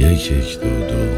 1-1-2-2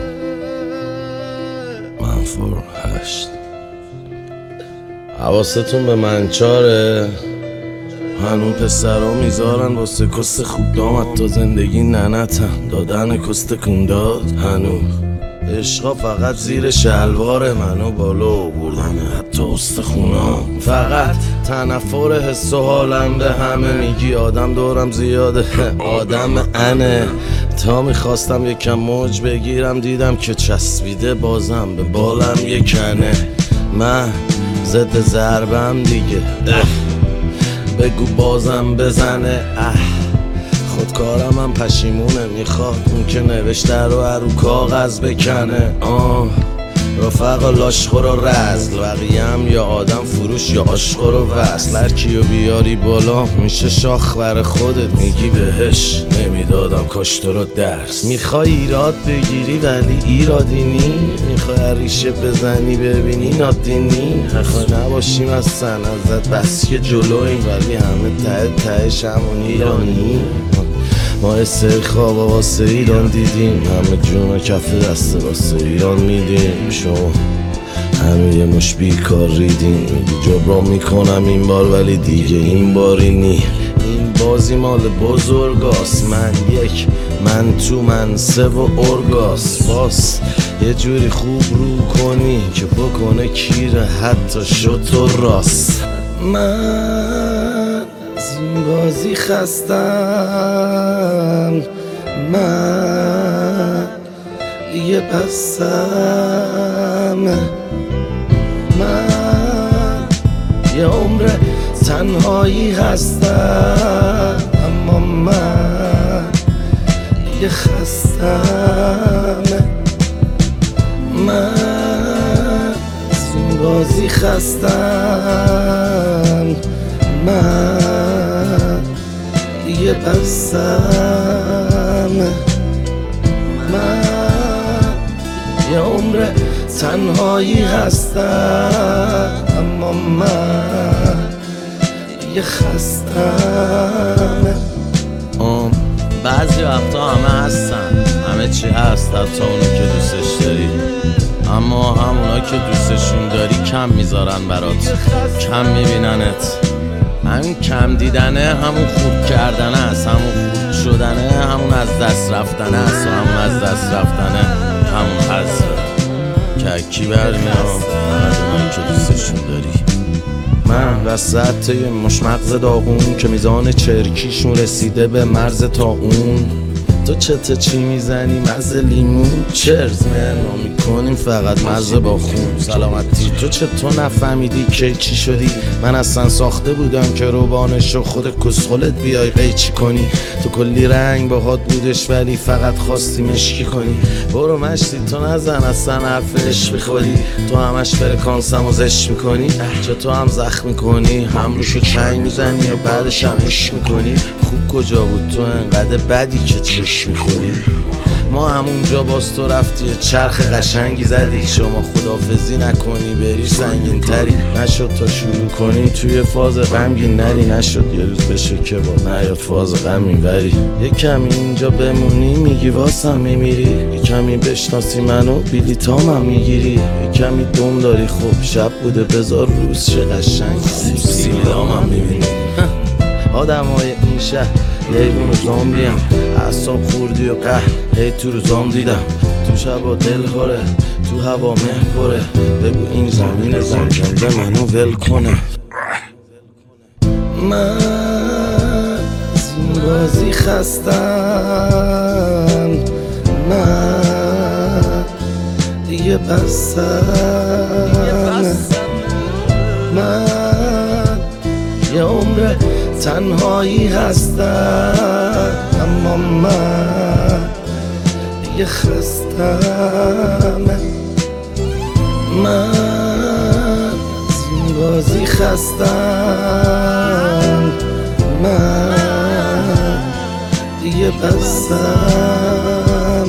منفور 8. حواستون به منچاره، هنون پسرا میذارن واسه کست خوب دامد تا زندگی ننتن دادن کست کنداد. هنو عشقا فقط زیر شلوار منو بالا بردن حتی استخونا. فقط تنفر حس و حالم به همه میگی آدم دورم زیاده آدم انه. تا میخواستم یکم موج بگیرم دیدم که چسبیده بازم به بالم یکنه. من ضد ضربم دیگه بگو بازم بزنه. خودکارم هم پشیمونه میخواد اون که نوشته رو کاغذ بکنه. رفقا لاشخور و رزل بقیم یا آدم فروش یا عاشقور و وصل. هر کیو بیاری بالا میشه شاخ بر خودت میگی بهش نمیدادم کاش تو رو درس. میخوای ایراد بگیری ولی ایرادی نی، میخوای ریشه بزنی ببینی نادینی. میخوای نباشیم از سن ازت بس که جلویم ولی همه تهش همون ایرانی. ما سری خواب واسه ایران دیدیم، همه جون کف دست واسه ایران میدیم. شما همه یه مش بیکار ریدیم، میگی جبران میکنم این بار ولی دیگه این باری نی. این بازی مال بزرگاست، من یک من تو من سه و ارگاس. باس یه جوری خوب رو کنی که بکنه کیره حتی شد تو راست. من از این بازی خستم، من دیگه بستم. من یه عمر تنهایی هستم اما من دیگه خستم. من از این بازی خستم، من دیگه بستم. من یه عمر تنهایی هستم اما من دیگه خستم. بعضی وقتا همه هستن، همه چی هست حتی اونو که دوستش داری، اما همونا که دوستشون داری کم میذارن برات، کم میبیننت. همین کم دیدنه همون خورد کردنه است، همون خورد شدنه همون از دست رفتنه است و همون از دست رفتنه همون حذفه که اکی برمیام فقط اونایی که دوستشون داری. من وسط یه مش مغز داغون که میزان چرکیشون رسیده به مرز تا اون. تو چی میزنی مزه لیمون چرز ما میکنیم فقط مزه با خون. سلامتی تو چطور نفهمیدی که چی شدی؟ من اصلا ساخته بودم که روبانشو خود کسخلت بیای قیچی کنی. تو کلی رنگ باهات بودش ولی فقط خواستی مشکی کنی. برو مشتی تو نزن اصلا حرف عشق بخوری، تو همش فرکانسمو زشت میکنی. چه تو هم زخم میکنی هم روشو چنگ میزنی و بعدش هم عشق میکنی. خوب کجا بود تو انقدر بدی که چشم میخوری؟ ما همونجا باز تو رفتی چرخ قشنگی زدی. شما خدافزی نکنی بری سنگین تری، نشد تا شروع کنی توی فاز غمگین نری. نشد یه روز بشه که با نیاد فاز غمین بری. یه کمی اینجا بمونی میگی واسم میمیری، یه کمی بشناسی منو بیلیتام هم میگیری. یه کمی دم داری خوب شب بوده بذار روز چه قشنگ سیلام هم میبینی. آدم های این شهر لیوون و زامبی هم اعصاب خوردی و قهر هی تو روزام دیدم. تو شبا دل خوره تو هوا مه پره، بگو این زمین زنجنده منو ول کنه. من از این بازی خستم، من دیگه بستم. من یه عمر تنهایی هستم اما من دیگه خستم. من از این بازی خستم، من دیگه بستم.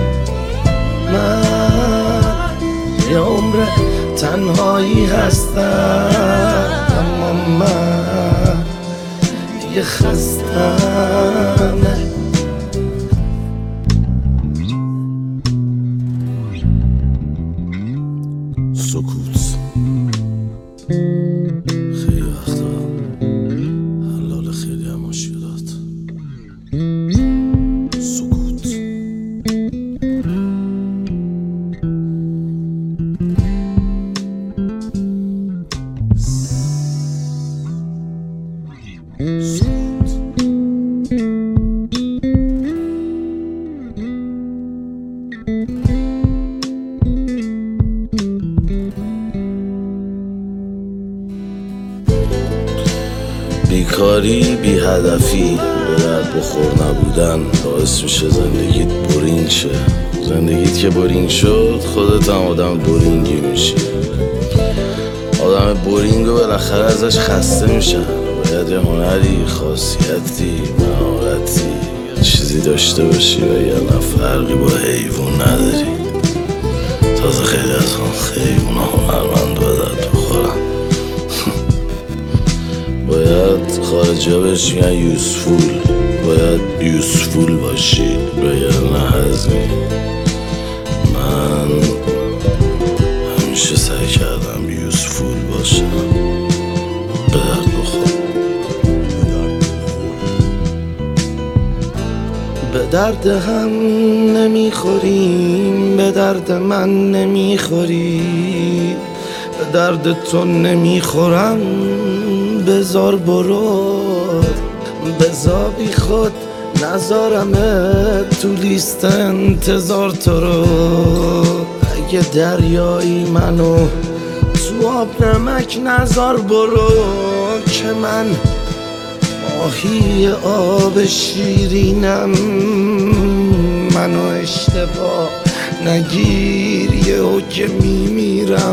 من یه عمر تنهایی هستم اما من دیگه خستم. کاری بی هدفی به درد بخور نبودن باعث میشه زندگیت بورینگ شه. زندگیت که بورینگ شد خودت هم آدم بورینگی میشی. آدم بورینگو بالاخره ازش خسته میشن. باید یه هنری، خاصیتی، مهارتی، چیزی داشته باشی و یه فرقی با حیوان نداری. تازه خیلی از اون حیونا هنرمند به درد بخورن. باید خارجی ها بهش میگن یوزفول. باید یوزفول باشی بگرنه هزمی. من همیشه سعی کردم یوزفول باشم، به درد بخور. به درد هم نمیخوریم، به درد من نمیخوری، به درد تو نمیخورم. بذار برو، بذار بی خود نذارمه تو لیست انتظار تو رو. اگه دریایی منو تو آب نمک نذار برو، که من ماهی آب شیرینم. منو اشتباه نگیر یهو که میمیرم.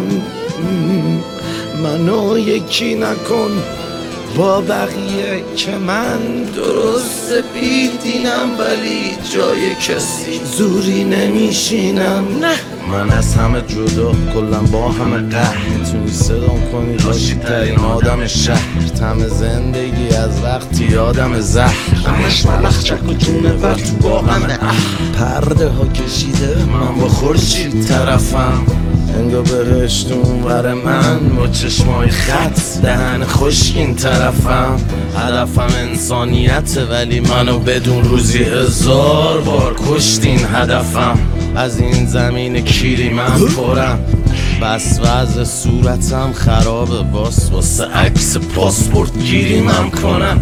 منو یکی نکن با بقیه که من درست سپیدینم، ولی جای کسی زوری نمیشینم. نه من از همه جدا، کلا با همه قهر. میتونی صدام کنی باشی ترین آدم شهر. تم زندگی از وقتی آدم زهر، همش ملخ چک و جونه ور تو با همه پرده ها کشیده من با خورشید طرفم. انگار بهشت اونور من با چشمای خط، دهن خشکین طرفم. هدفم انسانیته ولی منو بدون روزی 1000 بار کشتین هدفم. از این زمین کیری من پرم، بس وضع صورتم خرابه، باس واسه عکس پاسپورت گیری من کنم.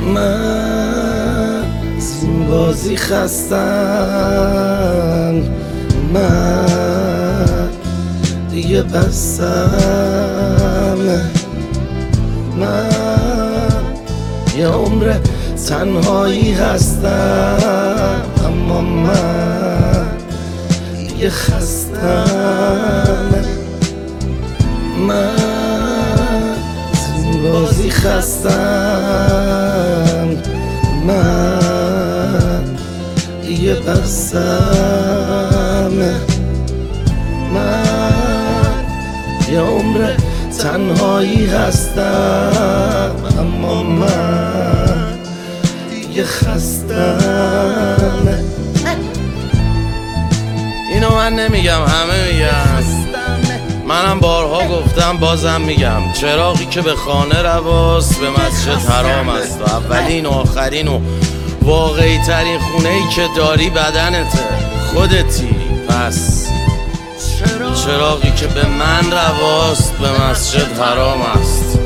من از این بازی خستم، من دیگه بستم. من یه عمر تنهایی هستم، اما من دیگه خستم. من از این بازی خستم، من دیگه بستم. من یه عمر تنهایی هستم، اما من دیگه خستم. اینو من نمیگم، همه میگن. منم بارها گفتم بازم میگم، چراغی که به خانه رواست به مسجد حرام است. و اولین و آخرین و واقعی ترین خونه‌ای که داری بدنته، خودتی. پس چراغی که به من رواست به مسجد حرام است.